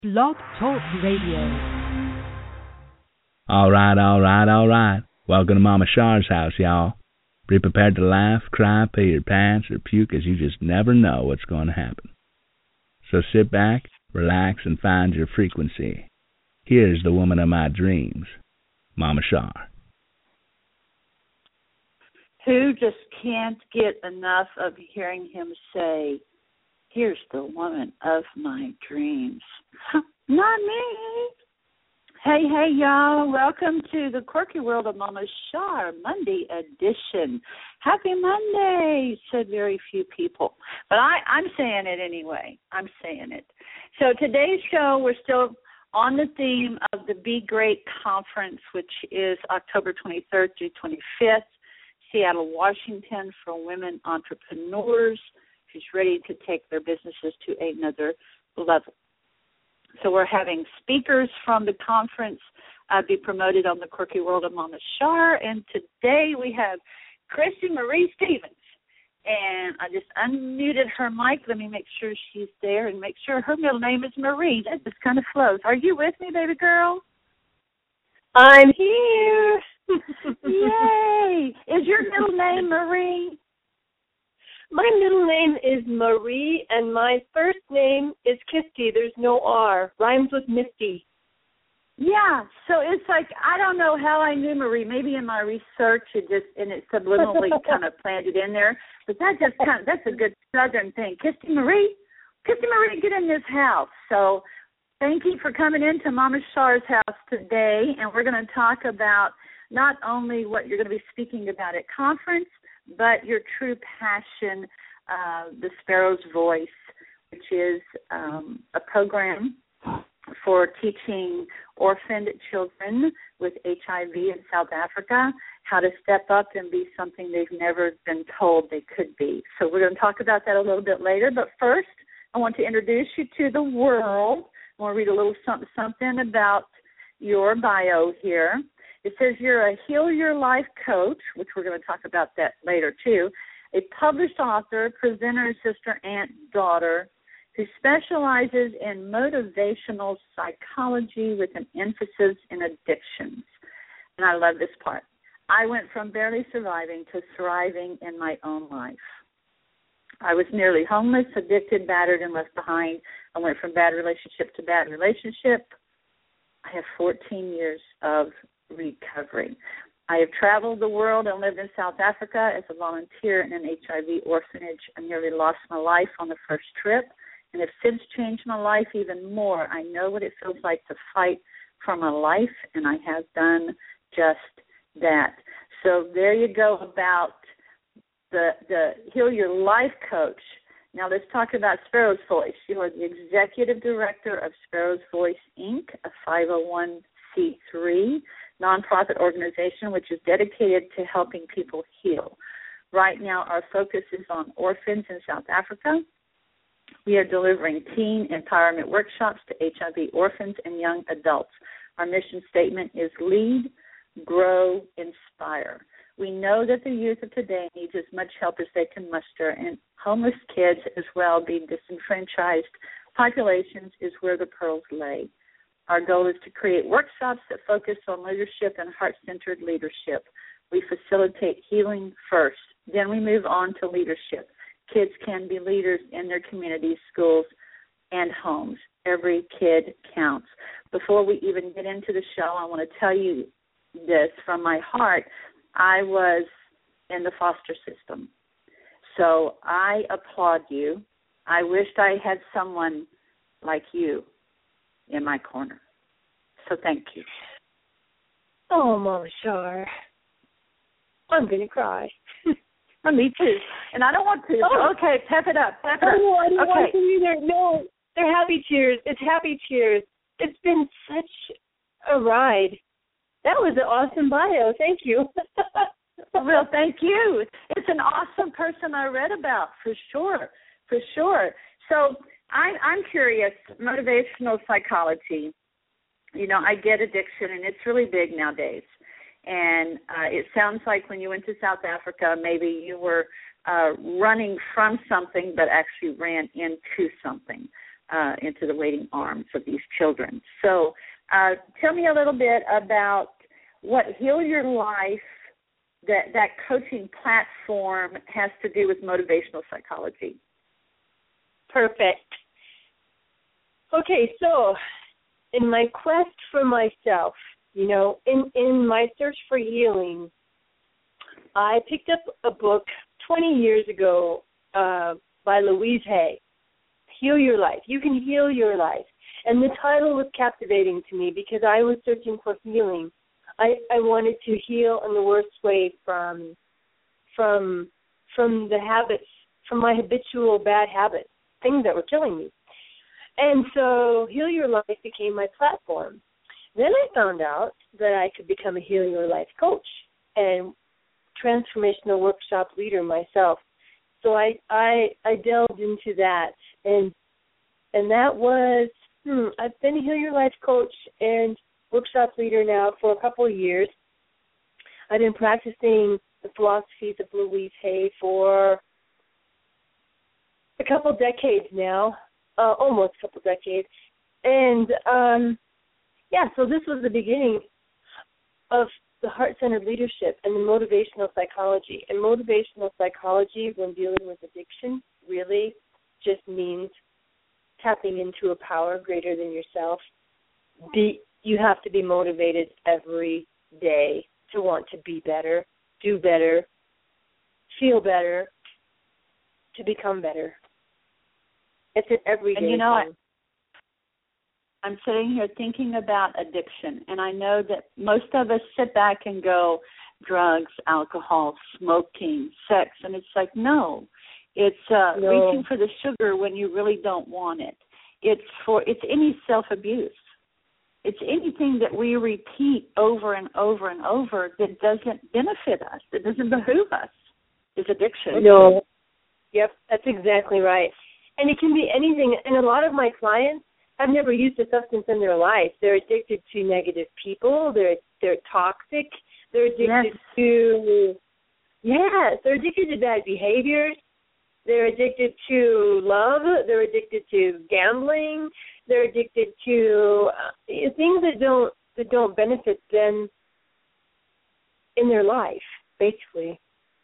Blog Talk Radio. All right. Welcome to Mama Shar's house, y'all. Be prepared to laugh, cry, pee your pants, or puke, as you just never know what's going to happen. So sit back, relax, and find your frequency. Here's the woman of my dreams, Mama Shar. Who just can't get enough of hearing him say, "Here's the woman of my dreams"? Not me. Hey, y'all. Welcome to the Quirky World of Mama Shar, Monday edition. Happy Monday, said very few people. But I'm saying it anyway. I'm saying it. So today's show, we're still on the theme of the Be Great Conference, which is October 23rd through 25th, Seattle, Washington, for women entrepreneurs who's ready to take their businesses to another level. So we're having speakers from the conference be promoted on the Quirky World of Mama Shar. And today we have Christy Marie Stevens. And I just unmuted her mic. Let me make sure she's there and make sure her middle name is Marie. That just kind of flows. Are you with me, baby girl? I'm here. Yay. Is your middle name Marie? My middle name is Marie, and my first name is Kisty. There's no R. Rhymes with Misty. Yeah, so it's like, I don't know how I knew Marie. Maybe in my research it subliminally kind of planted in there. But that's a good Southern thing. Kisty Marie, get in this house. So thank you for coming into Mama Shar's house today. And we're going to talk about not only what you're going to be speaking about at conference, but your true passion, the Sparrow's Voice, which is a program for teaching orphaned children with HIV in South Africa how to step up and be something they've never been told they could be. So we're going to talk about that a little bit later. But first, I want to introduce you to the world. I want to read a little something about your bio here. It says you're a Heal Your Life coach, which we're going to talk about that later too, a published author, presenter, sister, aunt, daughter, who specializes in motivational psychology with an emphasis in addictions. And I love this part. I went from barely surviving to thriving in my own life. I was nearly homeless, addicted, battered, and left behind. I went from bad relationship to bad relationship. I have 14 years of recovery. I have traveled the world and lived in South Africa as a volunteer in an HIV orphanage. I nearly lost my life on the first trip and have since changed my life even more. I know what it feels like to fight for my life, and I have done just that. So there you go about the Heal Your Life coach. Now let's talk about Sparrow's Voice. You are the executive director of Sparrow's Voice, Inc., a 501c3 nonprofit organization which is dedicated to helping people heal. Right now, our focus is on orphans in South Africa. We are delivering teen empowerment workshops to HIV orphans and young adults. Our mission statement is lead, grow, inspire. We know that the youth of today needs as much help as they can muster, and homeless kids as well, being disenfranchised populations, is where the pearls lay. Our goal is to create workshops that focus on leadership and heart-centered leadership. We facilitate healing first, then we move on to leadership. Kids can be leaders in their communities, schools, and homes. Every kid counts. Before we even get into the show, I want to tell you this from my heart. I was in the foster system, so I applaud you. I wished I had someone like you in my corner. So thank you. Oh, Mama Shar. I'm going to cry. Me too. And I don't want to. Oh. Okay, pep it up. I don't want to either. No, they're happy tears. It's happy tears. It's been such a ride. That was an awesome bio. Thank you. Well, thank you. It's an awesome person I read about, for sure. So I'm curious, motivational psychology. You know, I get addiction, and it's really big nowadays. And it sounds like when you went to South Africa, maybe you were running from something but actually ran into something. into the waiting arms of these children. So tell me a little bit about what Heal Your Life, that coaching platform has to do with motivational psychology. Perfect. Okay, so in my quest for myself, in my search for healing, I picked up a book 20 years ago by Louise Hay, Heal Your Life. You can heal your life. And the title was captivating to me because I was searching for healing. I wanted to heal in the worst way from the habits, from my habitual bad habits, things that were killing me. And so Heal Your Life became my platform. Then I found out that I could become a Heal Your Life coach and transformational workshop leader myself. So I delved into that, and that was I've been a Heal Your Life coach and workshop leader now for a couple of years. I've been practicing the philosophies of Louise Hay for a couple decades now, almost a couple decades, and so this was the beginning of the heart-centered leadership and the motivational psychology. And motivational psychology, when dealing with addiction, really just means tapping into a power greater than yourself. You have to be motivated every day to want to be better, do better, feel better, to become better. It's an everyday thing. I'm sitting here thinking about addiction, and I know that most of us sit back and go, drugs, alcohol, smoking, sex, and it's like, no. It's reaching for the sugar when you really don't want it. It's any self-abuse. It's anything that we repeat over and over and over that doesn't benefit us, that doesn't behoove us, is addiction. No. Yep, that's exactly right. And it can be anything. And a lot of my clients have never used a substance in their life. They're addicted to negative people. They're toxic. They're addicted to they're addicted to bad behaviors. They're addicted to love. They're addicted to gambling. They're addicted to things that don't benefit them in their life, basically.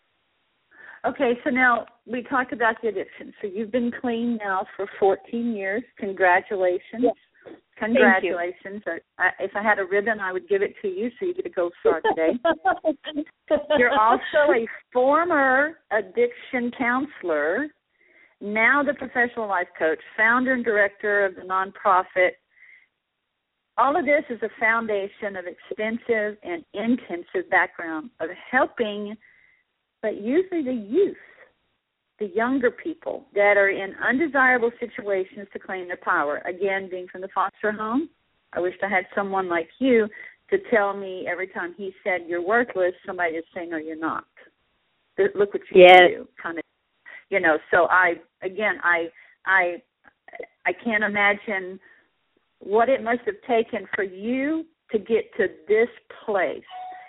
Okay, so now we talked about the addiction. So you've been clean now for 14 years. Congratulations. Yes. Congratulations. If I had a ribbon, I would give it to you so you get a gold star today. You're also a former addiction counselor, now the professional life coach, founder and director of the nonprofit. All of this is a foundation of extensive and intensive background of helping, but usually the youth, the younger people that are in undesirable situations to claim their power. Again, being from the foster home, I wished I had someone like you to tell me every time he said you're worthless, somebody is saying, no, you're not. Look what you do, kind of, So I can't imagine what it must have taken for you to get to this place.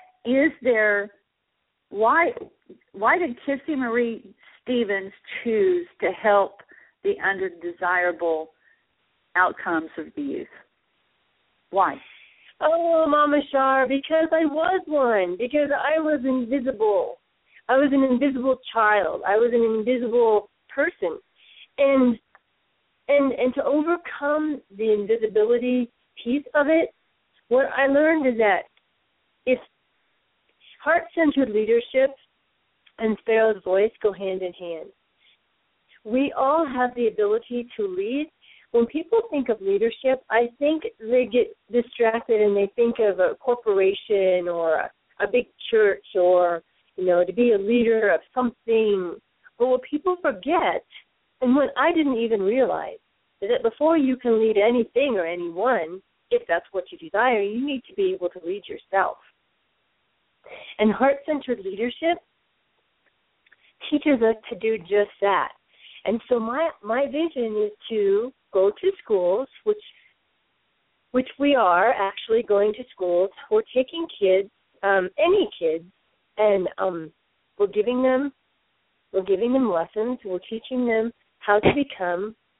Why did Kissy Marie Stevens choose to help the undesirable outcomes of the youth? Why? Oh, Mama Shar, because I was one. Because I was invisible. I was an invisible child. I was an invisible person. And to overcome the invisibility piece of it, what I learned is that if heart-centered leadership and Pharaoh's voice go hand in hand. We all have the ability to lead. When people think of leadership, I think they get distracted and they think of a corporation or a big church or, to be a leader of something. But what people forget, and what I didn't even realize, is that before you can lead anything or anyone, if that's what you desire, you need to be able to lead yourself. And heart-centered leadership teaches us to do just that. And so my vision is to go to schools, which we are actually going to schools. We're taking kids, any kids, and we're giving them lessons. We're teaching them how to become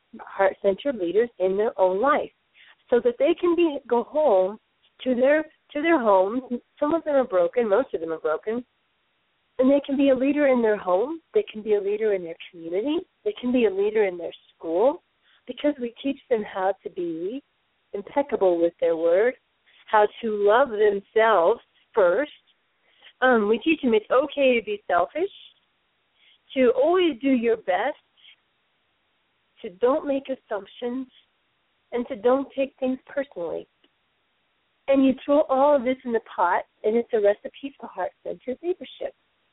heart-centered leaders in their own life, so that they can go home to their homes. Some of them are broken, most of them are broken, and they can be a leader in their home. They can be a leader in their community. They can be a leader in their school, because we teach them how to be impeccable with their word, how to love themselves first. We teach them it's okay to be selfish, to always do your best, to don't make assumptions, and to don't take things personally. And you throw all of this in the pot, and it's a recipe for heart-centered leadership.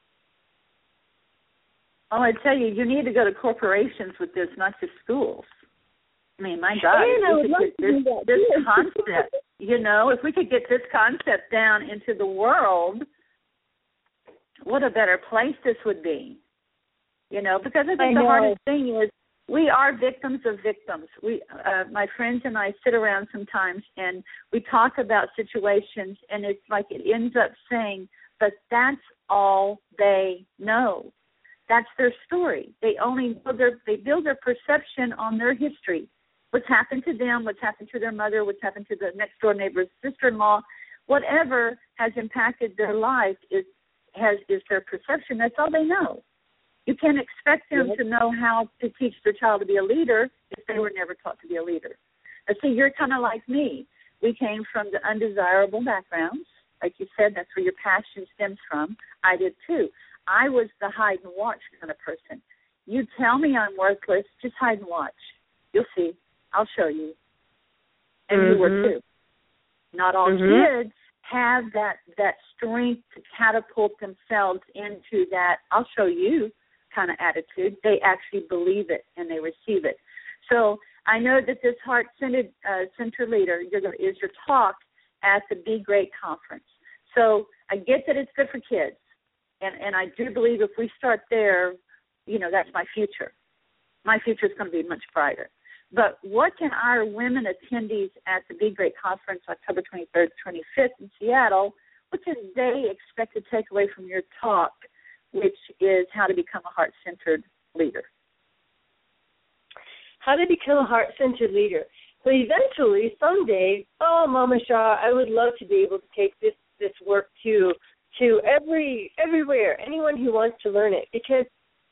Oh, I tell you, you need to go to corporations with this, not just schools. I mean, my God, if we could get this concept, if we could get this concept down into the world, what a better place this would be. Because I think the hardest thing is we are victims of victims. My friends and I sit around sometimes and we talk about situations, and it's like it ends up saying, but that's all they know. That's their story. They only build their perception on their history. What's happened to them, what's happened to their mother, what's happened to the next door neighbor's sister-in-law, whatever has impacted their life is their perception. That's all they know. You can't expect them to know how to teach their child to be a leader if they were never taught to be a leader. But see, you're kind of like me. We came from the undesirable backgrounds. Like you said, that's where your passion stems from. I did too. I was the hide and watch kind of person. You tell me I'm worthless, just hide and watch. You'll see. I'll show you. And you were too. Not all kids have that strength to catapult themselves into that I'll show you kind of attitude. They actually believe it and they receive it. So I know that this heart-centered center leader is your talk at the Be Great conference. So I get that it's good for kids. And I do believe if we start there, that's my future. My future is going to be much brighter. But what can our women attendees at the Be Great Conference, October 23rd, 25th in Seattle, what can they expect to take away from your talk, which is how to become a heart-centered leader? How to become a heart-centered leader. So eventually, someday, Mama Shah, I would love to be able to take this work to everywhere, anyone who wants to learn it, because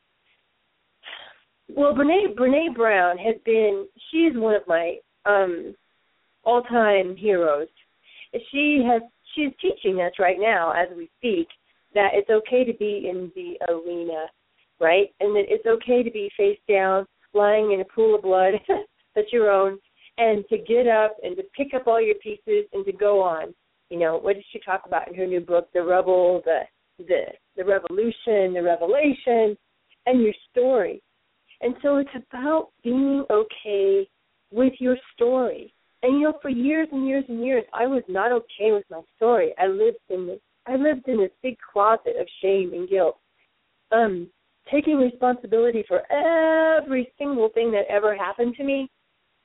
Brene Brown she's one of my all-time heroes. She's teaching us right now as we speak that it's okay to be in the arena, right? And that it's okay to be face down, lying in a pool of blood that's your own, and to get up and to pick up all your pieces and to go on. What did she talk about in her new book, The Rebel, the Revolution, the Revelation, and your story. And so it's about being okay with your story. And, for years and years and years, I was not okay with my story. I lived in this big closet of shame and guilt, taking responsibility for every single thing that ever happened to me,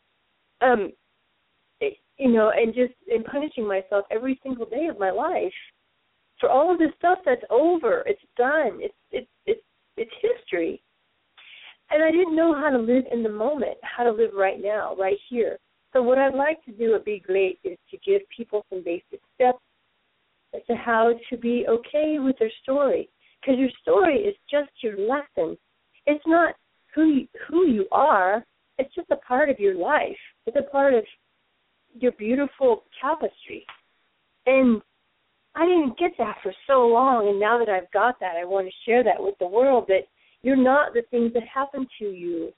and punishing myself every single day of my life for all of this stuff that's over. It's done. It's history. And I didn't know how to live in the moment, how to live right now, right here. So what I'd like to do at Be Great is to give people some basic steps as to how to be okay with their story. Because your story is just your lesson. It's not who you are. It's just a part of your life. It's a part of your beautiful tapestry. And I didn't get that for so long, and now that I've got that, I want to share that with the world, that you're not the things that happen to you.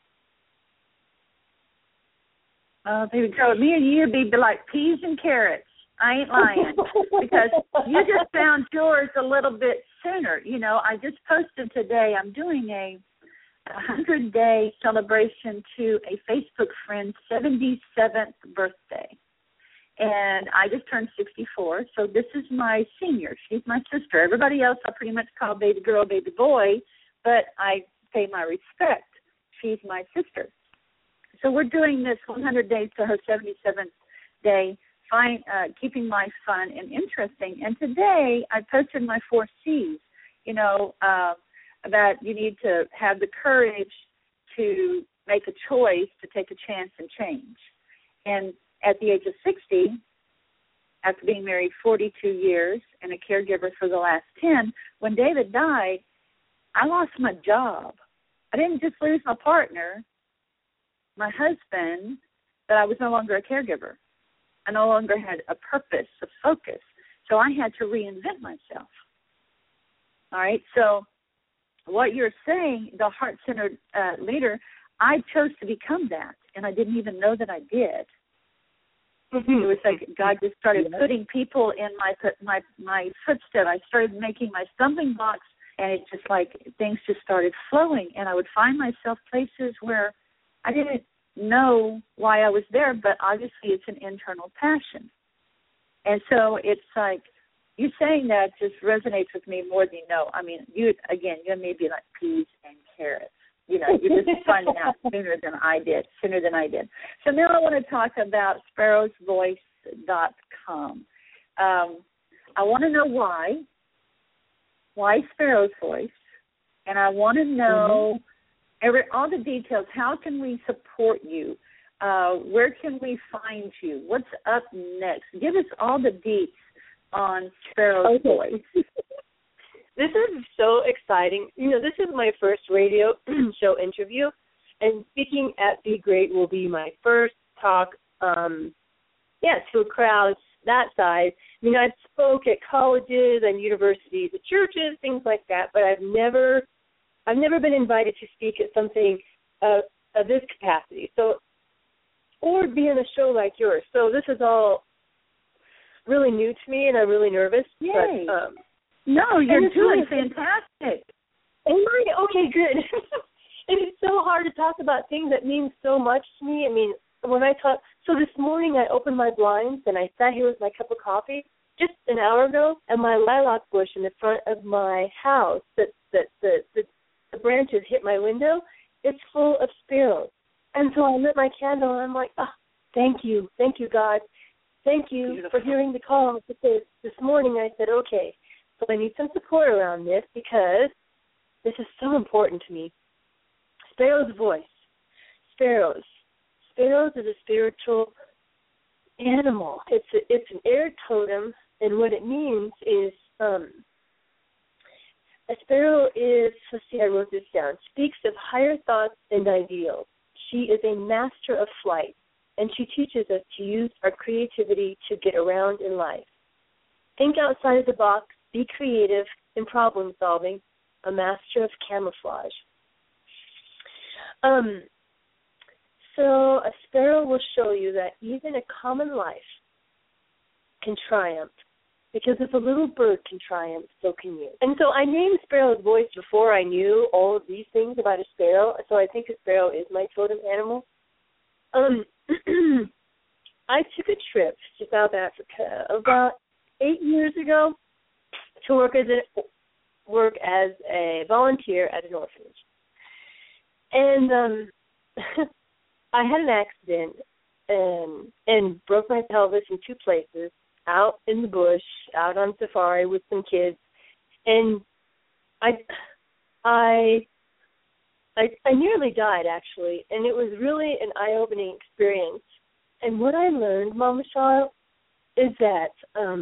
Baby girl, me and you be like peas and carrots. I ain't lying. Because you just found yours a little bit sooner. I just posted today, I'm doing a 100-day celebration to a Facebook friend's 77th birthday. And I just turned 64, so this is my senior. She's my sister. Everybody else I pretty much call baby girl, baby boy, but I pay my respect. She's my sister. So we're doing this 100 days to her 77th day, keeping life fun and interesting. And today I posted my 4 C's, about you need to have the courage to make a choice to take a chance and change. And at the age of 60, after being married 42 years and a caregiver for the last 10, when David died, I lost my job. I didn't just lose my partner, my husband, but I was no longer a caregiver. I no longer had a purpose, a focus. So I had to reinvent myself. All right, so what you're saying, the heart-centered leader, I chose to become that, and I didn't even know that I did. It was like God just started putting people in my footsteps. I started making my stumbling blocks, and it just like things just started flowing, and I would find myself places where I didn't know why I was there, but obviously it's an internal passion. And so it's like, you saying that just resonates with me more than you know. I mean, you may be like peas and carrots. You know, you're just finding out sooner than I did. So now I want to talk about sparrowsvoice.com. I want to know why Sparrow's Voice, and I want to know all the details. How can we support you? Where can we find you? What's up next? Give us all the deets on Sparrow's Voice. This is so exciting. You know, this is my first radio show interview, and speaking at Be Great will be my first talk, to a crowd that size. I mean, I've spoke at colleges and universities, at churches, things like that, but I've never been invited to speak at something of this capacity. So, or be in a show like yours. So this is all really new to me, and I'm really nervous. Yay. But, no, you're doing fantastic. Am I? Okay, good. And it's so hard to talk about things that mean so much to me. I mean, when I talk, so this morning I opened my blinds and I sat here with my cup of coffee just an hour ago, and my lilac bush in the front of my house that the branches hit my window, it's full of sparrows. And so I lit my candle and I'm like, thank you, God. Thank you Beautiful. for hearing the call. Because this morning I said, okay, so I need some support around this because this is so important to me. Sparrow's Voice. Sparrows. Sparrows is a spiritual animal. It's an air totem, and what it means is a sparrow is, let's see, I wrote this down, speaks of higher thoughts and ideals. She is a master of flight, and she teaches us to use our creativity to get around in life. Think outside of the box, be creative in problem solving, a master of camouflage. So a sparrow will show you that even a common life can triumph. Because if a little bird can triumph, so can you. And so I named Sparrow's Voice before I knew all of these things about a sparrow. So I think a sparrow is my totem animal. I took a trip to South Africa about 8 years ago to work as a volunteer at an orphanage. And I had an accident and broke my pelvis in two places, out in the bush, out on safari with some kids, and I nearly died, actually, and it was really an eye-opening experience. And what I learned, Mama Shar, is that,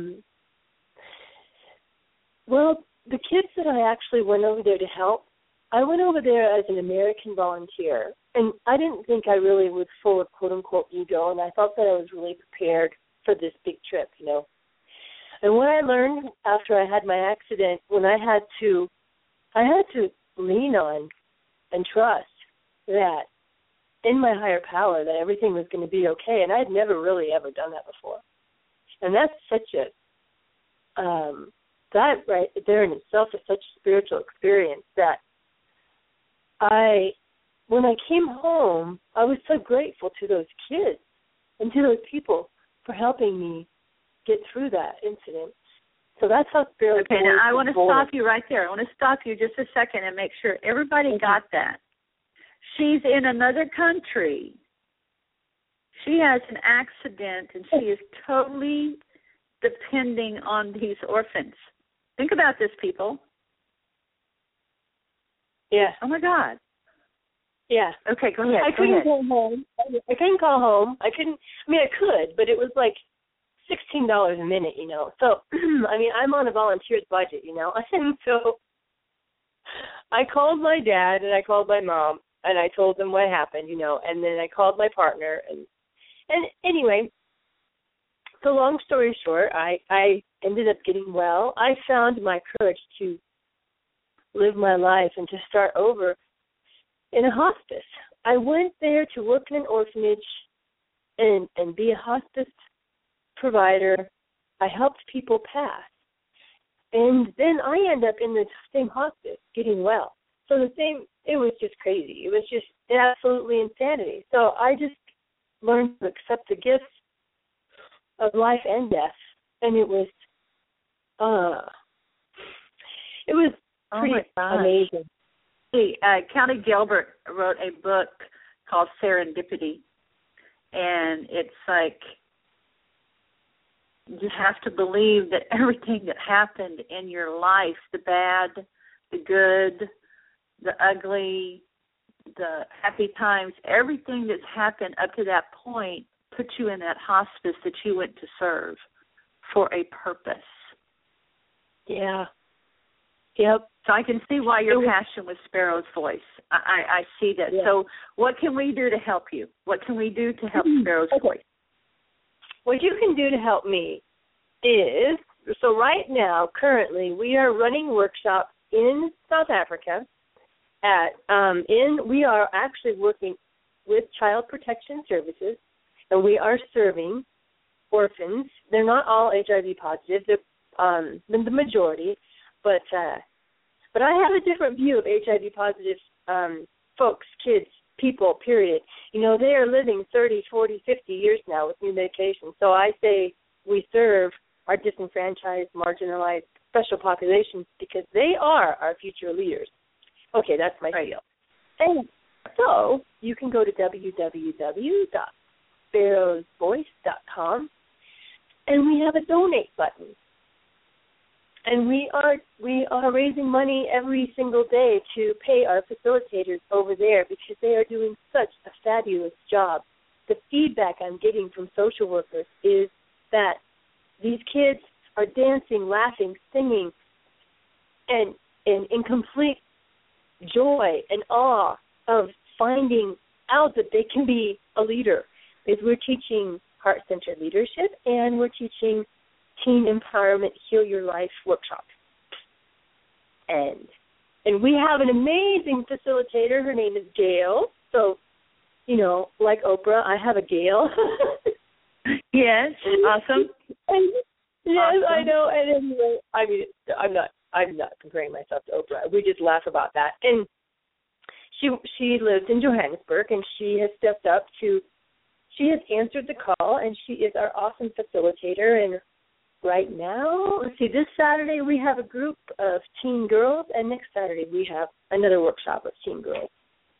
the kids that I actually went over there to help, I went over there as an American volunteer, and I didn't think I really was full of quote-unquote ego, and I thought that I was really prepared for this big trip, you know. And what I learned after I had my accident, when I had to lean on and trust that in my higher power that everything was going to be okay, and I had never really ever done that before. And that's such that right there in itself is such a spiritual experience that when I came home, I was so grateful to those kids and to those people for helping me get through that incident. So that's how spiritual. Okay, now I want to stop you right there. I want to stop you just a second and make sure everybody got that. She's in another country. She has an accident, and she is totally depending on these orphans. Think about this, people. Yeah. Oh, my God. Yeah. Okay, go ahead. I couldn't call home. I couldn't call home. I could, but it was like $16 a minute, you know. So, I mean, I'm on a volunteer's budget, you know. And so I called my dad and I called my mom and I told them what happened, you know, and then I called my partner. And anyway, so long story short, I ended up getting well. I found my courage to live my life and to start over in a hospice. I went there to work in an orphanage and be a hospice provider. I helped people pass. And then I end up in the same hospice getting well. So it was just crazy. It was just absolutely insanity. So I just learned to accept the gifts of life and death. And it was pretty amazing. Hey, Kelly Gilbert wrote a book called Serendipity, and it's like you have to believe that everything that happened in your life, the bad, the good, the ugly, the happy times, everything that's happened up to that point put you in that hospice that you went to serve for a purpose. Yeah. Yep. So I can see why your passion was Sparrow's Voice. I see that. Yeah. So what can we do to help you? What can we do to help Sparrow's Voice? What you can do to help me is, so right now, currently, we are running workshops in South Africa. We are actually working with Child Protection Services, and we are serving orphans. They're not all HIV positive. They're the majority, but I have a different view of HIV positive folks, kids, people, period. You know, they are living 30, 40, 50 years now with new medication. So I say we serve our disenfranchised, marginalized, special populations because they are our future leaders. Okay, that's my spiel. And so you can go to www.sparrowsvoice.com, and we have a donate button. And we are raising money every single day to pay our facilitators over there because they are doing such a fabulous job. The feedback I'm getting from social workers is that these kids are dancing, laughing, singing, and in complete joy and awe of finding out that they can be a leader. Because we're teaching heart-centered leadership and we're teaching Teen Empowerment Heal Your Life workshop. And we have an amazing facilitator. Her name is Gail. So, you know, like Oprah, I have a Gail. Yes, awesome. Yes, awesome. I know. And anyway, I mean, I'm not comparing myself to Oprah. We just laugh about that. And she lives in Johannesburg, and she has stepped up she has answered the call, and she is our awesome facilitator. And right now, let's see, this Saturday we have a group of teen girls, and next Saturday we have another workshop of teen girls.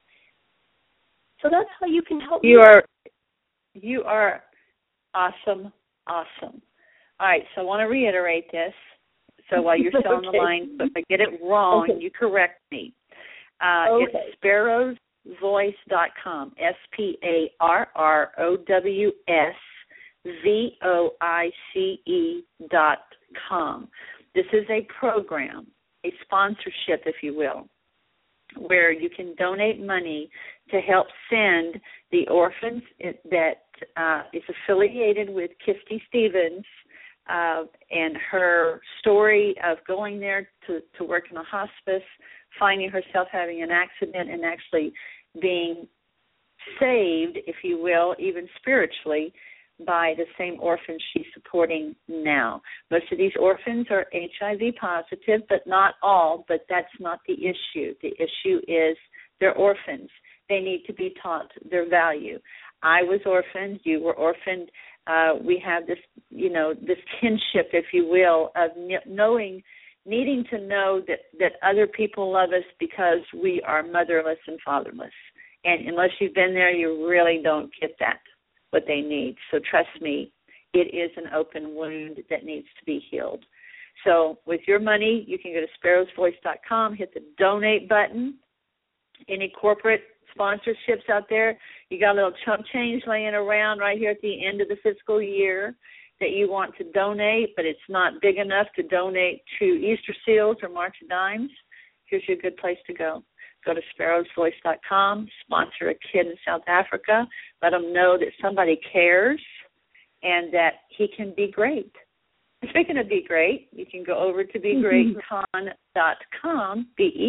So that's how you can help me. You are awesome. All right, so I want to reiterate this. So while you're still on the line, so if I get it wrong, you correct me. It's sparrowsvoice.com, SPARROWSVOICE.com. This is a program, a sponsorship, if you will, where you can donate money to help send the orphans that is affiliated with Kirsty Stevens and her story of going there to work in a hospice, finding herself having an accident and actually being saved, if you will, even spiritually, by the same orphans she's supporting now. Most of these orphans are HIV positive, but not all, but that's not the issue. The issue is they're orphans. They need to be taught their value. I was orphaned. You were orphaned. We have this, this kinship, if you will, of needing to know that other people love us because we are motherless and fatherless. And unless you've been there, you really don't get that, what they need. So trust me, it is an open wound that needs to be healed. So with your money, you can go to sparrowsvoice.com, hit the donate button. Any corporate sponsorships out there. You got a little chump change laying around right here at the end of the fiscal year that you want to donate, but it's not big enough to donate to Easter Seals or March of Dimes. Here's your good place to go. Go to sparrowsvoice.com, sponsor a kid in South Africa, let them know that somebody cares and that he can be great. Speaking of Be Great, you can go over to begreatcon.com,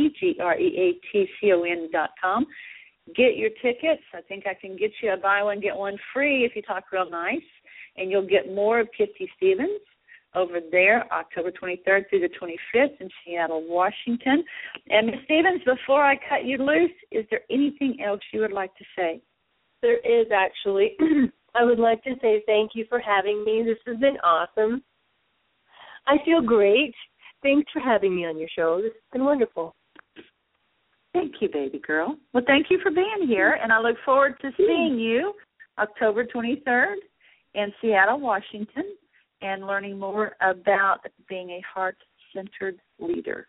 begreatcon.com. Get your tickets. I think I can get you a buy one, get one free if you talk real nice. And you'll get more of Kitty Stevens over there, October 23rd through the 25th in Seattle, Washington. And Ms. Stevens, before I cut you loose, is there anything else you would like to say? There is, actually. I would like to say thank you for having me. This has been awesome. I feel great. Thanks for having me on your show. This has been wonderful. Thank you, baby girl. Well, thank you for being here, and I look forward to seeing you October 23rd in Seattle, Washington, and learning more about being a heart-centered leader.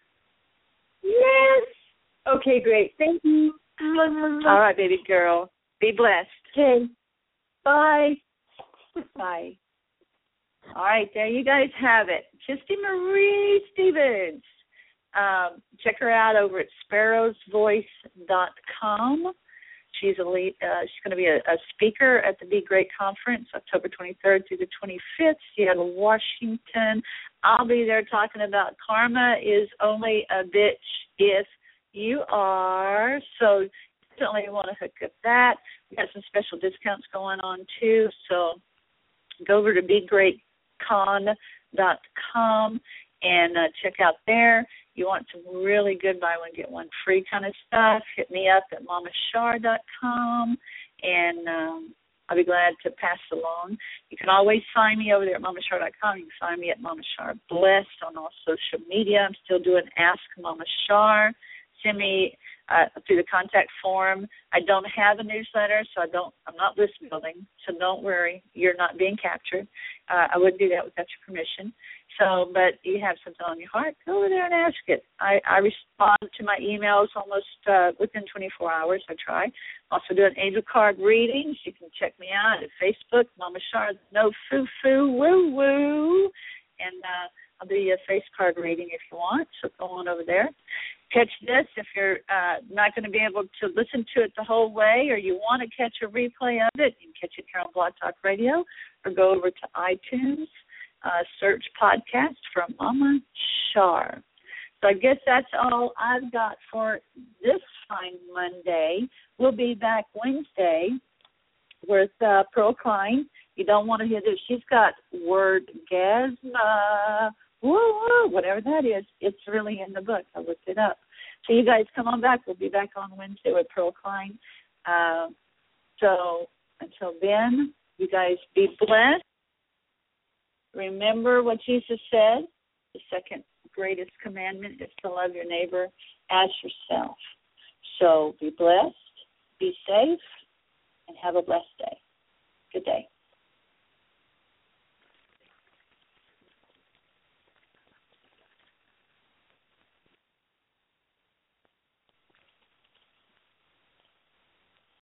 Yes. Okay, great. Thank you. All right, baby girl. Be blessed. Okay. Bye. Bye. All right, there you guys have it. Christy Marie Stevens. Check her out over at sparrowsvoice.com. She's going to be a speaker at the Be Great Conference, October 23rd through the 25th, Seattle, Washington. I'll be there talking about karma is only a bitch if you are. So definitely want to hook up that. We got some special discounts going on too. So go over to begreatcon.com and check out there. You want some really good buy one, get one free kind of stuff, hit me up at mamashar.com, and I'll be glad to pass it along. You can always find me over there at mamashar.com. You can find me at Mama Shar Blessed on all social media. I'm still doing Ask Mama Shar. Send me through the contact form. I don't have a newsletter, so I'm not list building, so don't worry. You're not being captured. I wouldn't do that without your permission. So, but you have something on your heart, go over there and ask it. I respond to my emails almost within 24 hours. I try. Also doing angel card readings. You can check me out at Facebook, Mama Shar, no foo-foo, woo-woo. And I'll do you a face card reading if you want, so go on over there. Catch this if you're not going to be able to listen to it the whole way, or you want to catch a replay of it, you can catch it here on Blog Talk Radio, or go over to iTunes, search podcast for Mama Shar. So I guess that's all I've got for this fine Monday. We'll be back Wednesday with Pearl Klein. You don't want to hear this. She's got wordgasma. Woo, whatever that is, it's really in the book. I looked it up. So you guys come on back. We'll be back on Wednesday with Pearl Klein. So until then, you guys be blessed. Remember what Jesus said. The second greatest commandment is to love your neighbor as yourself. So be blessed, be safe, and have a blessed day. Good day.